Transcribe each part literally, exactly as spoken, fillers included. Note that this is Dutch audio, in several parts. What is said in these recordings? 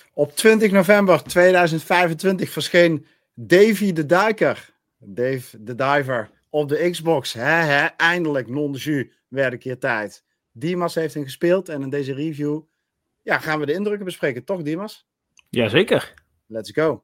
Op twintig november tweeduizend vijfentwintig verscheen Davy de Duiker. Dave de Diver op de Xbox. He, he, eindelijk, non de jus, werd een keer tijd. Dimas heeft hem gespeeld en in deze review ja, gaan we de indrukken bespreken. Toch, Dimas? Jazeker. Let's go.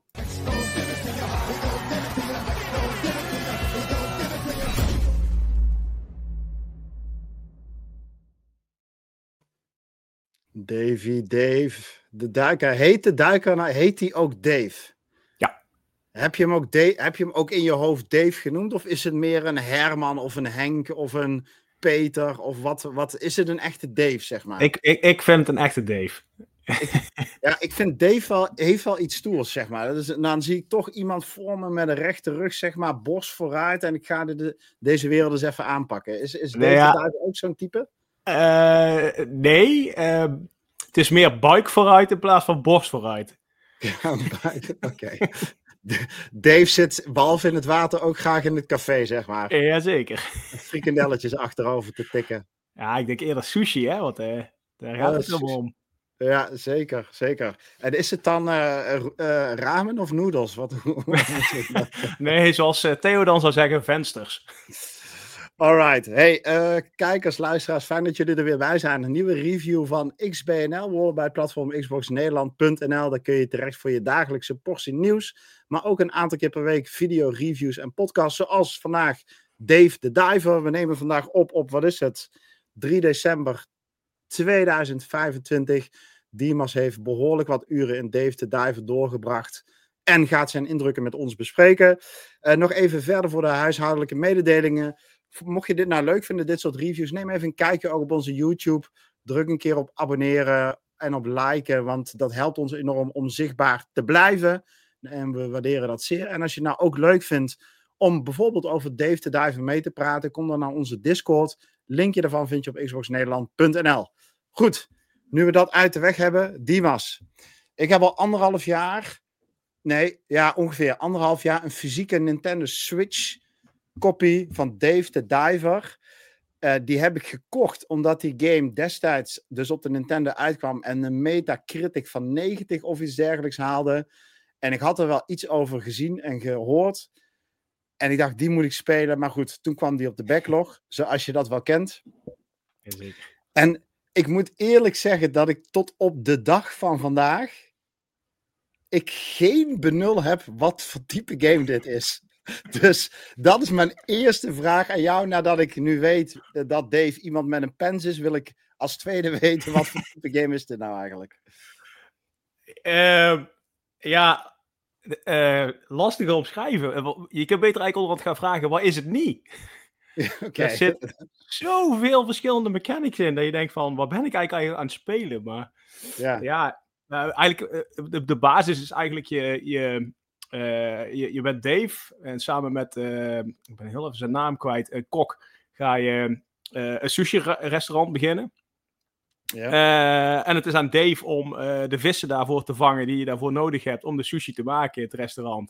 Davy, Dave, de Duiker. Heet de Duiker, nou, heet hij ook Dave? Ja. Heb je, hem ook Dave, heb je hem ook in je hoofd Dave genoemd? Of is het meer een Herman of een Henk of een Peter? Of wat, wat is het een echte Dave, zeg maar? Ik, ik, ik vind het een echte Dave. Ik, ja, ik vind Dave wel, heeft wel iets stoers, zeg maar. Dus, dan zie ik toch iemand voor me met een rechte rug, zeg maar, borst vooruit. En ik ga de, de, deze wereld eens even aanpakken. Is, is Dave Nee, ja. de Duiker ook zo'n type? Uh, nee, uh, het is meer buik vooruit in plaats van borst vooruit. Ja, Oké. Okay. Dave zit, behalve in het water, ook graag in het café, zeg maar. Jazeker. Frikandelletjes achterover te tikken. Ja, ik denk eerder sushi, hè, want uh, daar gaat uh, het helemaal om. Ja, zeker, zeker. En is het dan uh, uh, ramen of noedels? Wat, nee, zoals uh, Theo dan zou zeggen, vensters. Alright. Hey, uh, kijkers, luisteraars, fijn dat jullie er weer bij zijn. Een nieuwe review van X B N L. We horen bij het platform xbox nederland punt n l. Daar kun je terecht voor je dagelijkse portie nieuws. Maar ook een aantal keer per week video, reviews en podcasts. Zoals vandaag Dave de Diver. We nemen vandaag op op, wat is het? drie december tweeduizend vijfentwintig. Dimas heeft behoorlijk wat uren in Dave de Diver doorgebracht. En gaat zijn indrukken met ons bespreken. Uh, nog even verder voor de huishoudelijke mededelingen. Mocht je dit nou leuk vinden, dit soort reviews, neem even een kijkje ook op onze YouTube. Druk een keer op abonneren en op liken, want dat helpt ons enorm om zichtbaar te blijven. En we waarderen dat zeer. En als je het nou ook leuk vindt om bijvoorbeeld over Dave the Diver mee te praten, kom dan naar onze Discord. Linkje daarvan vind je op xbox nederland punt n l. Goed, nu we dat uit de weg hebben, Dimas. Ik heb al anderhalf jaar, nee, ja, ongeveer anderhalf jaar een fysieke Nintendo Switch kopie van Dave the Diver. Uh, die heb ik gekocht omdat die game destijds dus op de Nintendo uitkwam en een Metacritic van negentig of iets dergelijks haalde. En ik had er wel iets over gezien en gehoord. En ik dacht, die moet ik spelen. Maar goed, toen kwam die op de backlog, zoals je dat wel kent. Jazeker. En ik moet eerlijk zeggen dat ik tot op de dag van vandaag ik geen benul heb wat voor type game dit is. Dus dat is mijn eerste vraag aan jou. Nadat ik nu weet dat Dave iemand met een pens is, wil ik als tweede weten wat voor type game is dit nou eigenlijk? Uh, ja, uh, lastig omschrijven. Je kunt beter eigenlijk onderhand gaan vragen, wat is het niet? Okay. Er zit zoveel verschillende mechanics in, dat je denkt van, wat ben ik eigenlijk aan het spelen? Maar ja, ja uh, eigenlijk, uh, de, de basis is eigenlijk je... je Uh, je, je bent Dave en samen met, uh, ik ben heel even zijn naam kwijt, een kok, ga je uh, een sushi-restaurant beginnen. Ja. Uh, en het is aan Dave om uh, de vissen daarvoor te vangen die je daarvoor nodig hebt om de sushi te maken in het restaurant.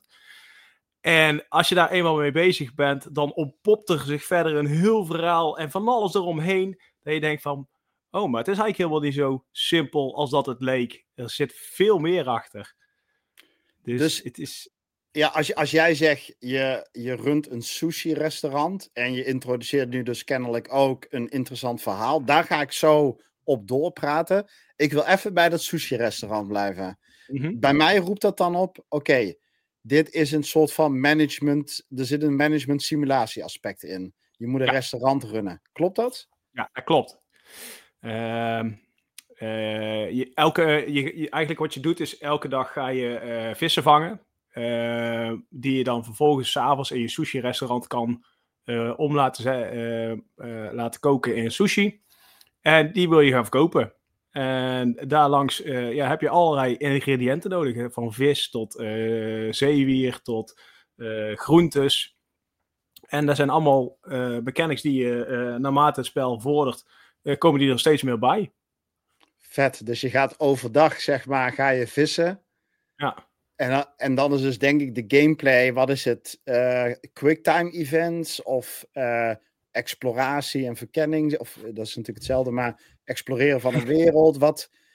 En als je daar eenmaal mee bezig bent, dan ontpopt er zich verder een heel verhaal en van alles eromheen, dat je denkt van, oh, maar het is eigenlijk helemaal niet zo simpel als dat het leek. Er zit veel meer achter. Dus, dus het is... Ja, als, je, als jij zegt, je, je runt een sushi-restaurant en je introduceert nu dus kennelijk ook een interessant verhaal. Daar ga ik zo op doorpraten. Ik wil even bij dat sushi-restaurant blijven. Mm-hmm. Bij mij roept dat dan op, oké, okay, dit is een soort van management, er zit een management simulatie aspect in. Je moet een ja. restaurant runnen. Klopt dat? Ja, dat klopt. Uh... Uh, je, elke, je, je, eigenlijk wat je doet is elke dag ga je uh, vissen vangen. Uh, die je dan vervolgens 's avonds in je sushi-restaurant kan uh, om laten, uh, uh, laten koken in sushi. En die wil je gaan verkopen. En daarlangs uh, ja, heb je allerlei ingrediënten nodig. Hè? Van vis tot uh, zeewier tot uh, groentes. En dat zijn allemaal uh, mechanics die je uh, naarmate het spel vordert, uh, komen die er steeds meer bij. Vet, dus je gaat overdag, zeg maar, ga je vissen. Ja. En, en dan is dus denk ik de gameplay, wat is het? Uh, quicktime events of uh, exploratie en verkenning? Of dat is natuurlijk hetzelfde, maar exploreren van een wereld. Wat,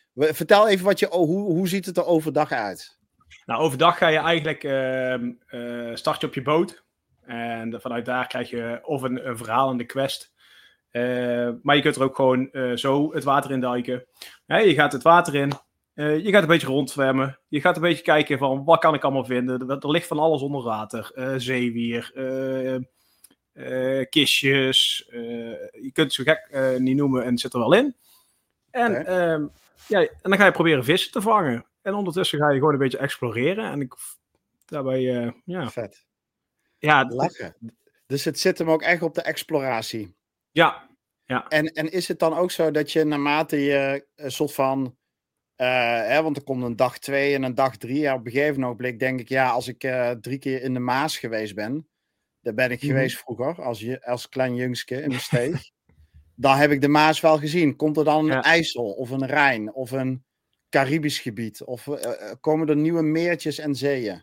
Vertel even wat je, oh, hoe, hoe ziet het er overdag uit? Nou, overdag ga je eigenlijk uh, uh, start je op je boot. En vanuit daar krijg je of een, een verhalende quest. Uh, maar je kunt er ook gewoon uh, zo het water in duiken. Ja, je gaat het water in. Uh, je gaat een beetje rondzwemmen. Je gaat een beetje kijken van wat kan ik allemaal vinden. Er, er ligt van alles onder water. Uh, zeewier. Uh, uh, kistjes. Uh, je kunt het zo gek uh, niet noemen en het zit er wel in. En, okay. uh, ja, en dan ga je proberen vissen te vangen. En ondertussen ga je gewoon een beetje exploreren. En ik, daarbij, uh, ja. Vet. Ja, lachen. Dus het zit hem ook echt op de exploratie. Ja. ja. En, en is het dan ook zo dat je naarmate je een soort van... Uh, hè, want er komt een dag twee en een dag drie. Ja, op een gegeven ogenblik denk ik... Ja, als ik uh, drie keer in de Maas geweest ben... Daar ben ik mm-hmm. geweest vroeger. Als, je, als klein jongske in de steeg. Dan heb ik de Maas wel gezien. Komt er dan een ja. IJssel of een Rijn of een Caribisch gebied? Of uh, komen er nieuwe meertjes en zeeën?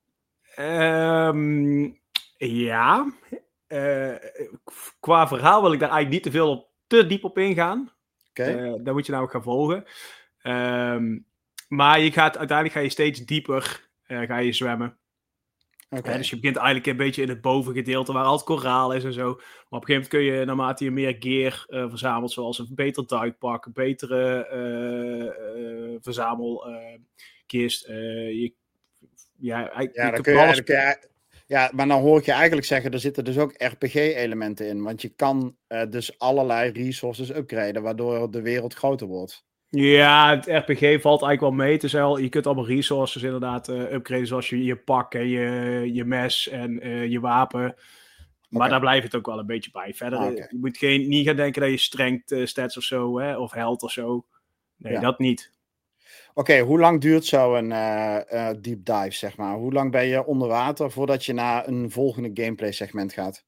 Um, ja. Uh, qua verhaal wil ik daar eigenlijk niet te veel op, te diep op ingaan. Okay. Uh, daar moet je namelijk gaan volgen. Um, maar je gaat, uiteindelijk ga je steeds dieper uh, ga je zwemmen. Okay. Uh, dus je begint eigenlijk een beetje in het bovengedeelte waar altijd koraal is en zo. Maar op een gegeven moment kun je, naarmate je meer gear uh, verzamelt, zoals een beter duikpak, een betere uh, uh, verzamelkist. Uh, je, ja, ja, je dan kun je, alles... kun je, ja, maar dan hoor ik je eigenlijk zeggen, er zitten dus ook R P G-elementen in. Want je kan uh, dus allerlei resources upgraden, waardoor de wereld groter wordt. Ja, het R P G valt eigenlijk wel mee. Het is wel, je kunt allemaal resources inderdaad uh, upgraden, zoals je, je pak en je, je mes en uh, je wapen. Maar okay. Daar blijft het ook wel een beetje bij. Verder, ah, okay. Je moet geen, niet gaan denken dat je strength uh, stats of zo, hè, of health of zo. Nee, ja. Dat niet. Oké, okay, hoe lang duurt zo'n uh, uh, deep dive, zeg maar? Hoe lang ben je onder water voordat je naar een volgende gameplay segment gaat?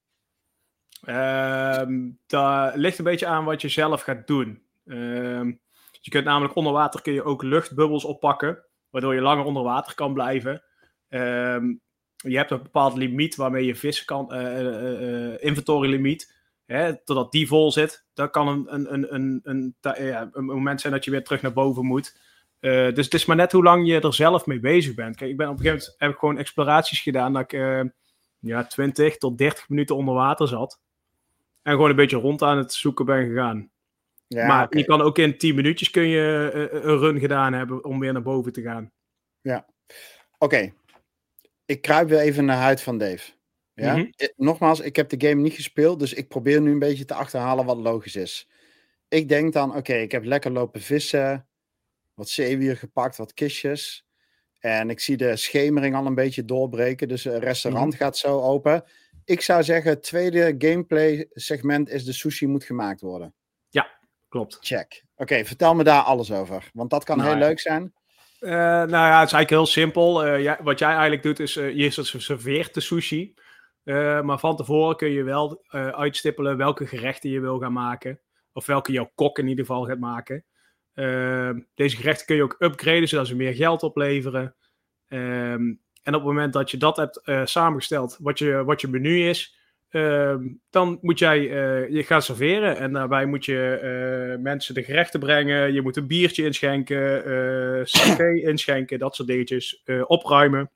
Uh, dat ligt een beetje aan wat je zelf gaat doen. Uh, Je kunt namelijk onder water kun je ook luchtbubbels oppakken, waardoor je langer onder water kan blijven. Um, je hebt een bepaald limiet waarmee je vissen kan, uh, uh, uh, inventory limiet, hè, totdat die vol zit. Dat kan een, een, een, een, een, ja, een moment zijn dat je weer terug naar boven moet. Uh, dus het is maar net hoe lang je er zelf mee bezig bent. Kijk, ik ben op een gegeven moment heb ik gewoon exploraties gedaan dat ik uh, ja, twintig tot dertig minuten onder water zat. En gewoon een beetje rond aan het zoeken ben gegaan. Ja, maar okay. Je kan ook in tien minuutjes kun je uh, een run gedaan hebben om weer naar boven te gaan. Ja, oké. Okay. Ik kruip weer even naar de huid van Dave. Ja? Mm-hmm. I- nogmaals, ik heb de game niet gespeeld, dus ik probeer nu een beetje te achterhalen wat logisch is. Ik denk dan, oké, okay, ik heb lekker lopen vissen, wat zeewier gepakt, wat kistjes. En ik zie de schemering al een beetje doorbreken, dus het restaurant mm-hmm. gaat zo open. Ik zou zeggen, het tweede gameplay segment is de sushi moet gemaakt worden. Ja. Klopt. Check. Oké, okay, vertel me daar alles over. Want dat kan nou, heel ja. leuk zijn. Uh, nou ja, het is eigenlijk heel simpel. Uh, ja, wat jij eigenlijk doet is, uh, je serveert de sushi. Uh, maar van tevoren kun je wel uh, uitstippelen welke gerechten je wil gaan maken. Of welke jouw kok in ieder geval gaat maken. Uh, deze gerechten kun je ook upgraden, zodat ze meer geld opleveren. Um, en op het moment dat je dat hebt uh, samengesteld, wat je, wat je menu is... Uh, dan moet jij uh, je gaan serveren en daarbij moet je uh, mensen de gerechten brengen, je moet een biertje inschenken, uh, sake inschenken, dat soort dingetjes, uh, opruimen.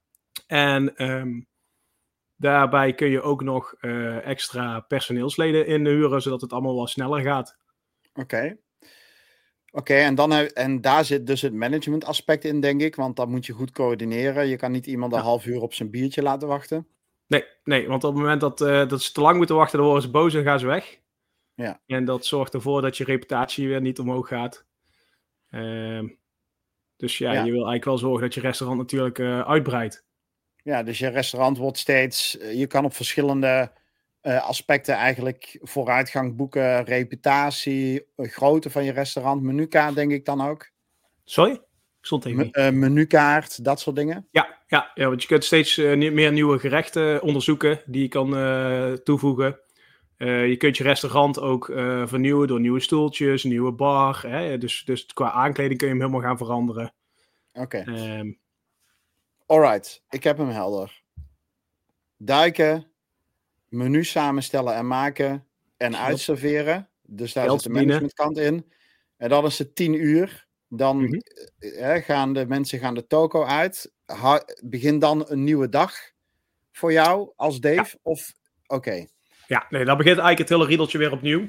En um, daarbij kun je ook nog uh, extra personeelsleden inhuren, zodat het allemaal wat sneller gaat. Oké. Okay. Oké, okay, en, dan, en daar zit dus het management aspect in, denk ik, want dan moet je goed coördineren. Je kan niet iemand een ja. half uur op zijn biertje laten wachten. Nee, nee, want op het moment dat, uh, dat ze te lang moeten wachten, dan worden ze boos en gaan ze weg. Ja. En dat zorgt ervoor dat je reputatie weer niet omhoog gaat. Uh, dus ja, ja, je wil eigenlijk wel zorgen dat je restaurant natuurlijk uh, uitbreidt. Ja, dus je restaurant wordt steeds... Je kan op verschillende uh, aspecten eigenlijk vooruitgang boeken. Reputatie, grootte van je restaurant, menukaart denk ik dan ook. Sorry? Stond even Me, uh, menukaart, dat soort dingen. Ja, ja, ja, want je kunt steeds uh, meer nieuwe gerechten onderzoeken die je kan uh, toevoegen. Uh, je kunt je restaurant ook uh, vernieuwen door nieuwe stoeltjes, een nieuwe bar. Hè? Dus, dus qua aankleding kun je hem helemaal gaan veranderen. Oké. Okay. Um, Alright, ik heb hem helder. Duiken, menu samenstellen en maken en uitserveren. Dus daar zit de managementkant in. En dan is het tien uur. Dan Mm-hmm. uh, gaan de mensen gaan de toko uit. Ha- begin dan een nieuwe dag voor jou als Dave? Ja. Of oké. Okay. Ja, nee, dan begint eigenlijk het hele riedeltje weer opnieuw.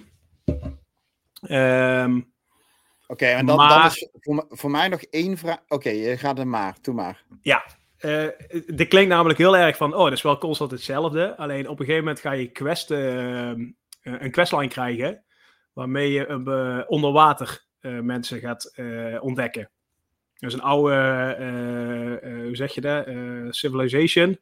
Um, Oké, okay, en dan, maar... dan is voor, voor mij nog één vraag. Oké, okay, je gaat er maar. Doe maar. Ja, uh, dit klinkt namelijk heel erg van, oh, dat is wel constant hetzelfde. Alleen op een gegeven moment ga je quest, uh, een questline krijgen, waarmee je uh, onder water uh, mensen gaat uh, ontdekken. Dat is een oude, uh, uh, hoe zeg je dat, uh, civilization.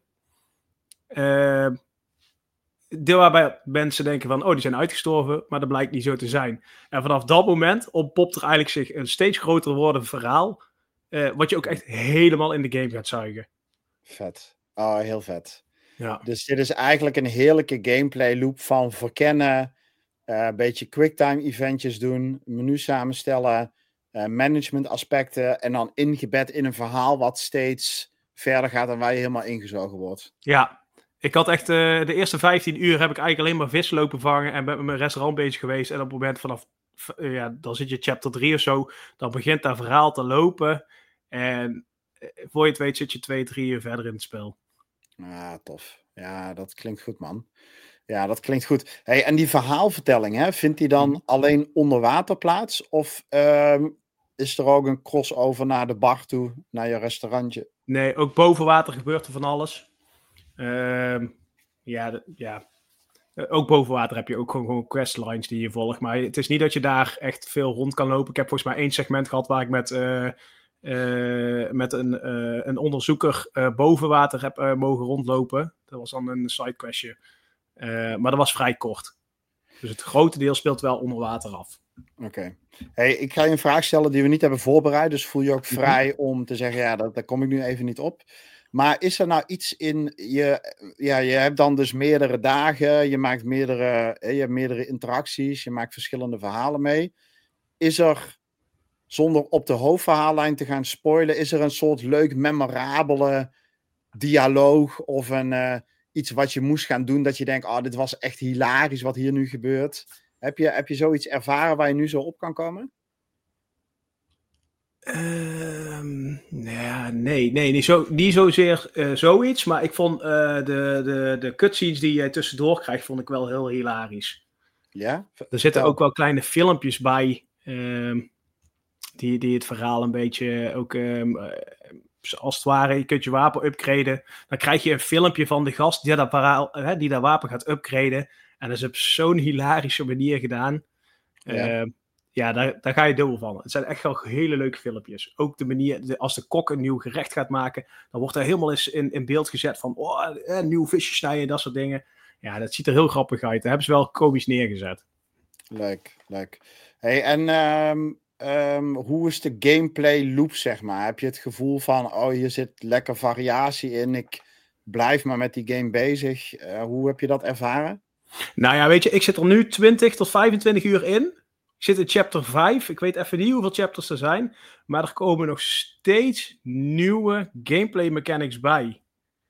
Uh, deel waarbij mensen denken van, oh, die zijn uitgestorven, maar dat blijkt niet zo te zijn. En vanaf dat moment ontpopt er eigenlijk zich een steeds groter wordend verhaal, uh, wat je ook echt helemaal in de game gaat zuigen. Vet. Oh, heel vet. Ja. Dus dit is eigenlijk een heerlijke gameplay loop van verkennen, uh, een beetje quicktime eventjes doen, menu samenstellen, uh, management aspecten en dan ingebed in een verhaal wat steeds verder gaat en waar je helemaal ingezogen wordt. Ja. Ik had echt uh, de eerste vijftien uur heb ik eigenlijk alleen maar vis lopen vangen en ben met mijn restaurant bezig geweest. En op het moment vanaf, uh, ja, dan zit je chapter drie of zo, dan begint dat verhaal te lopen. En uh, voor je het weet zit je twee, drie uur verder in het spel. Ah, tof. Ja, dat klinkt goed, man. Ja, dat klinkt goed. Hey, en die verhaalvertelling, hè, vindt die dan mm-hmm. alleen onder water plaats? Of um, is er ook een crossover naar de bar toe, naar je restaurantje? Nee, ook boven water gebeurt er van alles. Uh, ja, de, ja. Uh, ook boven water heb je ook gewoon, gewoon questlines die je volgt. Maar het is niet dat je daar echt veel rond kan lopen. Ik heb volgens mij één segment gehad waar ik met, uh, uh, met een, uh, een onderzoeker uh, boven water heb uh, mogen rondlopen. Dat was dan een sidequestje. Uh, maar dat was vrij kort. Dus het grote deel speelt wel onder water af. Oké. Okay. Hey, ik ga je een vraag stellen die we niet hebben voorbereid. Dus voel je ook vrij mm-hmm. om te zeggen, ja, dat, daar kom ik nu even niet op. Maar is er nou iets in je... Ja, je hebt dan dus meerdere dagen. Je maakt meerdere, je hebt meerdere interacties. Je maakt verschillende verhalen mee. Is er, zonder op de hoofdverhaallijn te gaan spoilen, is er een soort leuk, memorabele dialoog of een, uh, iets wat je moest gaan doen dat je denkt, oh, dit was echt hilarisch wat hier nu gebeurt. Heb je, heb je zoiets ervaren waar je nu zo op kan komen? Um, ja, nee, nee, niet, zo, niet zozeer uh, zoiets, maar ik vond uh, de, de, de cutscenes die je tussendoor krijgt, vond ik wel heel hilarisch. Ja? Er zitten ook wel kleine filmpjes bij, um, die, die het verhaal een beetje ook, um, uh, als het ware, je kunt je wapen upgraden. Dan krijg je een filmpje van de gast die dat, verhaal, uh, die dat wapen gaat upgraden. En dat is op zo'n hilarische manier gedaan. Ja. Uh, Ja, daar, daar ga je dubbel van. Het zijn echt wel hele leuke filmpjes. Ook de manier, de, als de kok een nieuw gerecht gaat maken, dan wordt er helemaal eens in, in beeld gezet van, oh, een nieuw visje snijden, dat soort dingen. Ja, dat ziet er heel grappig uit. Daar hebben ze wel komisch neergezet. Leuk, leuk. Hey, en um, um, hoe is de gameplay loop, zeg maar? Heb je het gevoel van, oh, hier zit lekker variatie in, ik blijf maar met die game bezig. Uh, hoe heb je dat ervaren? Nou ja, weet je, ik zit er nu twintig tot vijfentwintig uur in. Ik zit in chapter vijf. Ik weet even niet hoeveel chapters er zijn. Maar er komen nog steeds nieuwe gameplay mechanics bij.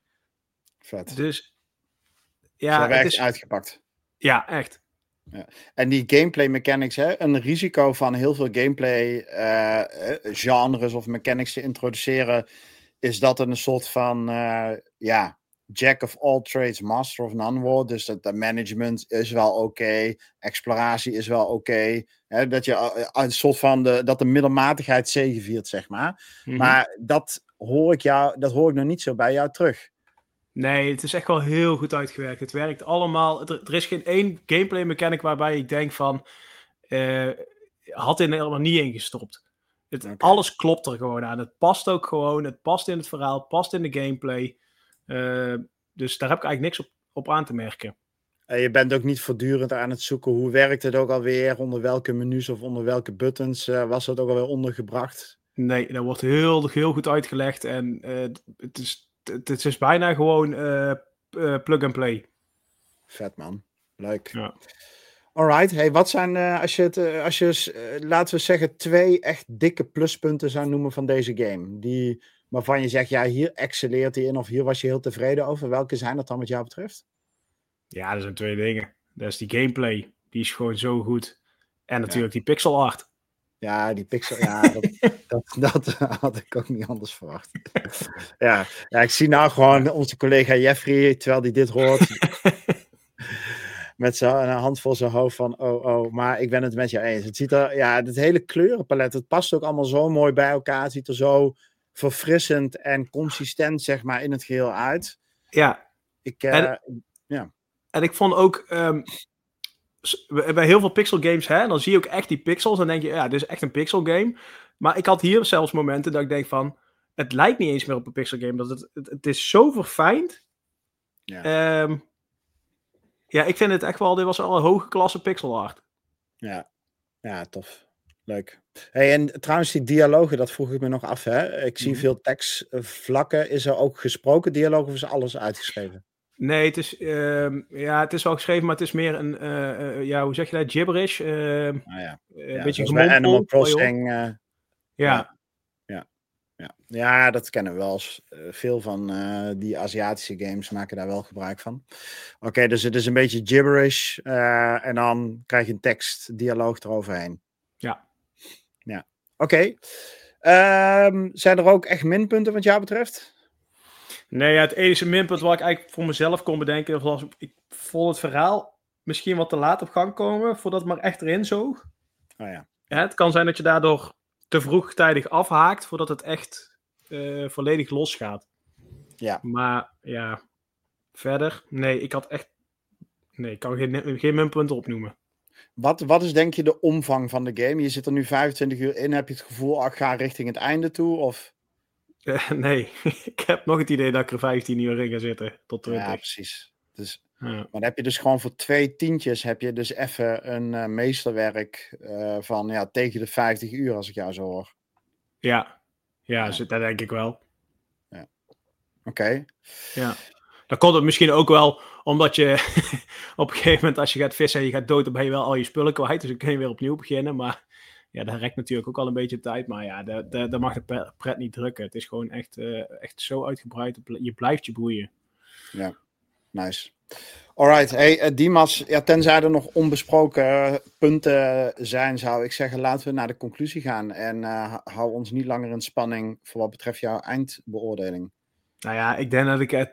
Vet. Dus ja, het is uitgepakt. Ja, echt. Ja. En die gameplay mechanics, hè, een risico van heel veel gameplay uh, genres of mechanics te introduceren, is dat het een soort van, uh, ja, jack of all trades, master of none wordt. Dus dat de management is wel oké, okay, exploratie is wel oké. Okay, hè, dat je uh, een soort van de, dat de middelmatigheid zegeviert, zeg maar. Mm-hmm. Maar dat hoor ik jou, dat hoor ik nog niet zo bij jou terug. Nee, het is echt wel heel goed uitgewerkt. Het werkt allemaal. Er, er is geen één gameplay mechanic waarbij ik denk van, uh, had er helemaal niet in gestopt. Het, okay. Alles klopt er gewoon aan. Het past ook gewoon. Het past in het verhaal. Het past in de gameplay. Uh, dus daar heb ik eigenlijk niks op, op aan te merken. En je bent ook niet voortdurend aan het zoeken. Hoe werkt het ook alweer? Onder welke menus of onder welke buttons uh, was het ook alweer ondergebracht? Nee, dat wordt heel, heel goed uitgelegd. En uh, het, is, het is bijna gewoon uh, uh, plug and play. Vet, man. Leuk. Ja. Alright. Hey, wat zijn, uh, als je het, uh, als je, uh, laten we zeggen, twee echt dikke pluspunten zou noemen van deze game? Die, waarvan je zegt, ja, hier excelleert hij in of hier was je heel tevreden over. Welke zijn dat dan wat jou betreft? Ja, dat zijn twee dingen. Dat is die gameplay. Die is gewoon zo goed. En natuurlijk ja. die pixel art. Ja, die pixel, ja, dat, dat, dat had ik ook niet anders verwacht. ja, ja, ik zie nou gewoon onze collega Jeffrey, terwijl hij dit hoort, met zijn hand voor zijn hoofd van, oh, oh, maar ik ben het met je eens. Het ziet er, ja, het hele kleurenpalet, het past ook allemaal zo mooi bij elkaar. Het ziet er zo verfrissend en consistent, zeg maar, in het geheel uit. Ja. Ik, uh, en, ja. en ik vond ook... Um... bij heel veel pixel games, hè, dan zie je ook echt die pixels. En dan denk je, ja, dit is echt een pixel game. Maar ik had hier zelfs momenten dat ik denk van... Het lijkt niet eens meer op een pixel game. Dat het, het, het is zo verfijnd. Ja. Um, ja, ik vind het echt wel... Dit was al een hoge klasse pixel art. Ja, ja, tof. Leuk. Hey, en trouwens, die dialogen, dat vroeg ik me nog af. Hè? Ik zie mm-hmm. veel tekstvlakken. Is er ook gesproken dialoog of is alles uitgeschreven? Nee, het is, uh, ja, het is wel geschreven, maar het is meer een, uh, uh, ja, hoe zeg je dat, gibberish. Uh, ah, ja. Een ja, beetje bij Animal Crossing. Uh, ja. Ja. Ja. Ja. ja, dat kennen we wel. Uh, veel van uh, die Aziatische games maken daar wel gebruik van. Oké, okay, dus het is een beetje gibberish. Uh, en dan krijg je een tekst, dialoog eroverheen. Ja. Ja, oké. Okay. Um, zijn er ook echt minpunten wat jou betreft? Nee, ja, het enige minpunt wat ik eigenlijk voor mezelf kon bedenken was, ik vond het verhaal misschien wat te laat op gang komen, voordat het maar echt erin zoog. Oh ja. Ja, het kan zijn dat je daardoor te vroegtijdig afhaakt, voordat het echt uh, volledig losgaat. Ja. Maar ja, verder, nee, ik had echt, nee, ik kan geen, geen minpunten opnoemen. Wat, wat is denk je de omvang van de game? Je zit er nu vijfentwintig uur in, heb je het gevoel, ik ga richting het einde toe, of... Uh, nee, ik heb nog het idee dat ik er vijftien uur in ga zitten, tot twintig. Ja, precies. Dus, ja. Maar dan heb je dus gewoon voor twee tientjes, heb je dus even een uh, meesterwerk uh, van ja, tegen de vijftig uur, als ik jou zo hoor. Ja, ja, ja. Dat denk ik wel. Ja. Oké. Okay. Ja. Dan komt het misschien ook wel, omdat je op een gegeven moment, als je gaat vissen en je gaat dood, dan ben je wel al je spullen kwijt, dus dan kun je weer opnieuw beginnen, maar... Ja, dat rekt natuurlijk ook al een beetje tijd, maar ja, daar mag de pret niet drukken. Het is gewoon echt, uh, echt zo uitgebreid. Je blijft je boeien. Ja, nice. Alright, hey, uh, Dimas, ja, tenzij er nog onbesproken uh, punten zijn, zou ik zeggen, laten we naar de conclusie gaan. En uh, hou ons niet langer in spanning voor wat betreft jouw eindbeoordeling. Nou ja, ik denk dat ik het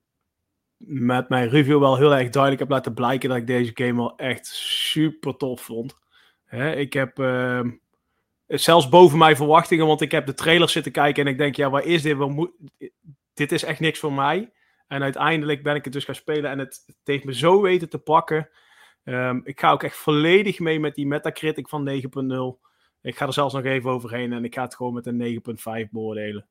met mijn review wel heel erg duidelijk heb laten blijken dat ik deze game wel echt super tof vond. Hè, ik heb uh, zelfs boven mijn verwachtingen, want ik heb de trailer zitten kijken en ik denk, ja, waar is dit? Waar moet... Dit is echt niks voor mij. En uiteindelijk ben ik het dus gaan spelen en het, het heeft me zo weten te pakken. Um, ik ga ook echt volledig mee met die Metacritic van negen punt nul. Ik ga er zelfs nog even overheen en ik ga het gewoon met een negen punt vijf beoordelen.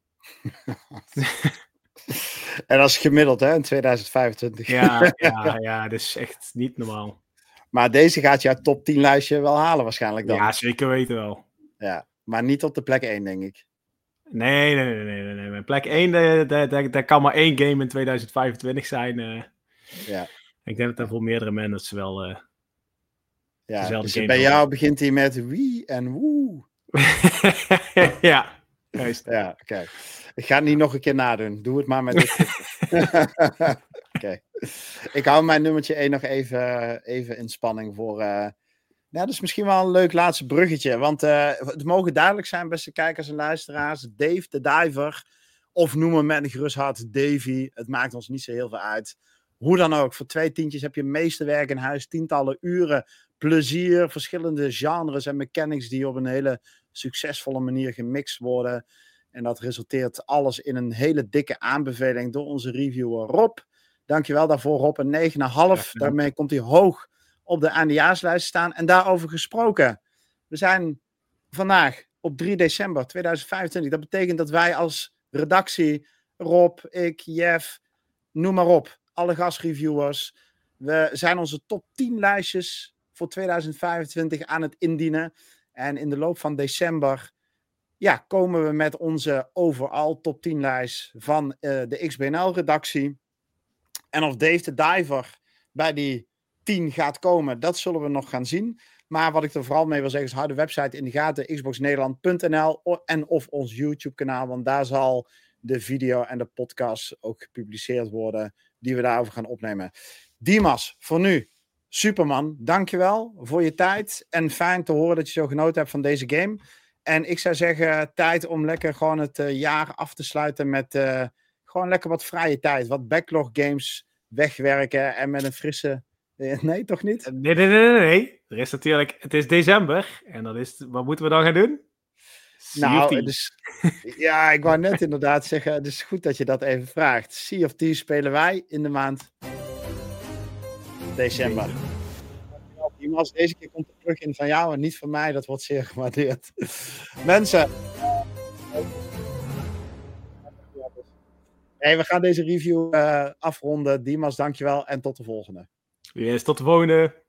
En dat is gemiddeld, hè, in tweeduizend vijfentwintig. Ja, ja, ja, dat is echt niet normaal. Maar deze gaat jouw top tien lijstje wel halen waarschijnlijk dan. Ja, zeker weten wel. Ja, maar niet op de plek één, denk ik. Nee, nee, nee, nee, nee, nee. Mijn plek één, daar, daar, daar kan maar één game in tweeduizend vijfentwintig zijn. Uh, ja. Ik denk dat er voor meerdere mensen wel... Uh, ja, dus bij jou hebben. Begint hij met wie en woe. Ja, juist. Ja, oké. Okay. Ik ga het niet nog een keer nadoen. Doe het maar met dit. Oké. Okay. Ik hou mijn nummertje één nog even, even in spanning voor... Uh, Ja, dat is misschien wel een leuk laatste bruggetje. Want uh, het mogen duidelijk zijn, beste kijkers en luisteraars. Dave de Diver, of noem hem met een gerust hart Davy. Het maakt ons niet zo heel veel uit. Hoe dan ook, voor twee tientjes heb je meesterwerk in huis. Tientallen uren plezier. Verschillende genres en mechanics die op een hele succesvolle manier gemixt worden. En dat resulteert alles in een hele dikke aanbeveling door onze reviewer Rob. Dankjewel daarvoor, Rob. Een negen komma vijf. Ja, daarmee komt hij hoog op de eindejaarslijst staan. En daarover gesproken. We zijn vandaag op drie december tweeduizend vijfentwintig. Dat betekent dat wij als redactie, Rob, ik, Jeff, noem maar op, alle gastreviewers, we zijn onze top tien lijstjes voor tweeduizend vijfentwintig aan het indienen. En in de loop van december ja, komen we met onze overal top tien lijst van uh, de X B N L-redactie. En of Dave de Diver bij die tien gaat komen, dat zullen we nog gaan zien. Maar wat ik er vooral mee wil zeggen is, hou de website in de gaten, xbox nederland punt n l en of ons YouTube-kanaal, want daar zal de video en de podcast ook gepubliceerd worden die we daarover gaan opnemen. Dimas, voor nu, Superman, dankjewel voor je tijd. En fijn te horen dat je zo genoten hebt van deze game. En ik zou zeggen, tijd om lekker gewoon het uh, jaar af te sluiten met uh, gewoon lekker wat vrije tijd. Wat backlog games wegwerken en met een frisse... Nee, toch niet? Nee, nee, nee, nee. nee. Er is natuurlijk... Het is december. En dat is... Wat moeten we dan gaan doen? Nou, dus, ja, ik wou net inderdaad zeggen, het is goed dat je dat even vraagt. Sea of Thieves spelen wij in de maand december. Als deze keer komt de plugin van jou en niet van mij, dat wordt zeer gewaardeerd. Mensen. Hey, we gaan deze review uh, afronden. Dimas, dankjewel en tot de volgende. Yes, tot de volgende.